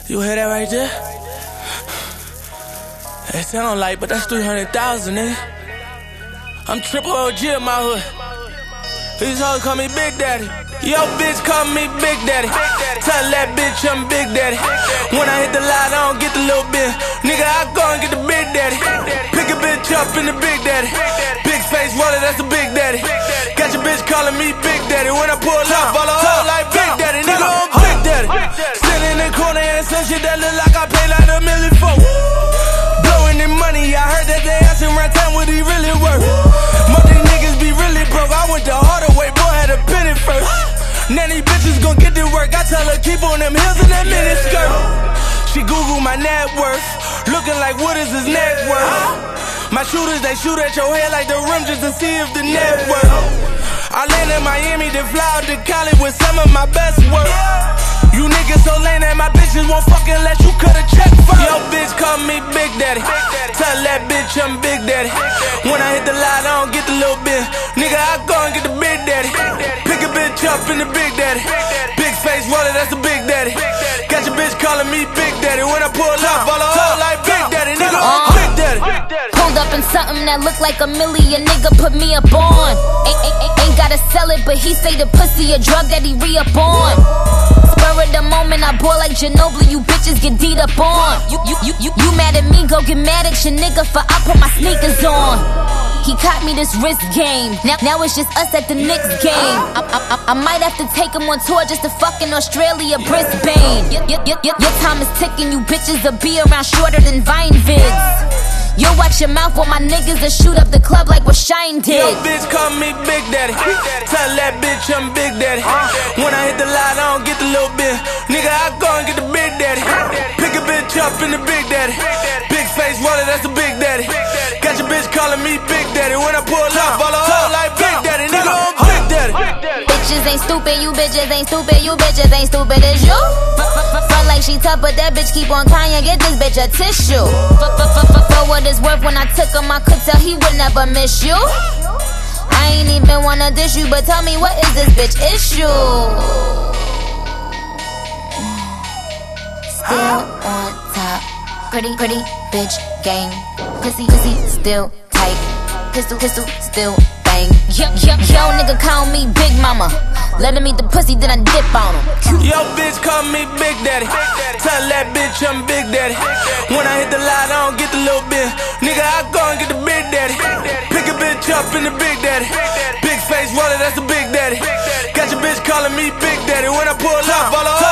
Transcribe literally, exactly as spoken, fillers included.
You hear that right there? It sound like, but that's three hundred thousand, nigga. I'm triple O G in my hood. These hoes call me Big Daddy. Yo, bitch, call me Big Daddy. Tell that bitch I'm Big Daddy. When I hit the line, I don't get the little bit. Nigga, I go and get the Big Daddy. Pick a bitch up in the Big Daddy. Big face roller, that's the Big Daddy. Got your bitch calling me Big Daddy. When I pull up, all the hoe like Big Daddy. Nigga, I'm Big Daddy. Sitting in the corner and some shit that look like I pay like a million for. Blowing the money, I heard that they asking right time what he really worth. Most these niggas be really broke. I went the harder way, boy, had a penny first. Now these bitches gon' get to work. I tell her keep on them heels in that mini skirt. She Google my net worth, looking like what is his net worth. My shooters, they shoot at your head like the rim just to see if the net worth. I land in Miami, then fly out to Cali with some of my best work. You niggas so lame that my bitches won't fucking let you cut a check first. Yo, bitch, call me Big Daddy. Tell that bitch I'm Big Daddy. When I hit the line, I don't get the little bit. Nigga, I go and get the Big Daddy. Pick a bitch up in the Big Daddy. Big face roller, that's the Big Daddy. Got your bitch calling me Big Daddy. When I pull up, all the hoe like Big Daddy. Nigga, I'm Big Daddy. Pulled up in something that look like a million, nigga put me up on. Ain't, ain't, ain't, ain't gotta sell it, but he say the pussy a drug that he re-up on. Spur of the moment, I bore like Ginobili, you bitches get deed up on. You, you, you, you, you mad at me, go get mad at your nigga for I put my sneakers on. He caught me this wrist game, now, now it's just us at the Knicks game. I, I, I, I might have to take him on tour just to fucking Australia, Brisbane. Y- y- y- y- your time is ticking, you bitches will be around shorter than Vine vids. You watch your mouth while my niggas will shoot up the club like what Shine did. Yo, bitch, call me Big Daddy. Tell that bitch I'm Big Daddy. When I hit the line, I don't get the little bit. Nigga, I go and get the Big Daddy. Pick a bitch up in the Big Daddy. Big face roller, that's the Big Daddy. Got your bitch calling me Big Daddy. When I pull up, all the hoe like Big Daddy. Nigga, I'm Big Daddy. Bitches ain't stupid, you bitches ain't stupid, you bitches ain't stupid as you. Front like she tough, but that bitch keep on Kanye, get this bitch a tissue. For what it's worth, when I took him, I could tell he would never miss you. I ain't even wanna dish you, but tell me what is this bitch issue? Still on top, pretty, pretty bitch gang. Pussy, pussy, still tight. Pistol, pistol, still bang. Yo, yo, yo, nigga call me Big Mama. Let him eat the pussy, then I dip on him. Yo, bitch, call me Big Daddy. Tell that bitch I'm Big Daddy. When I hit the line, I don't get the little bit. Nigga, I go and get the Big Daddy. Pick a bitch up in the Big Daddy. Big face roller, that's the Big Daddy. Got your bitch calling me Big Daddy. When I pull up, all the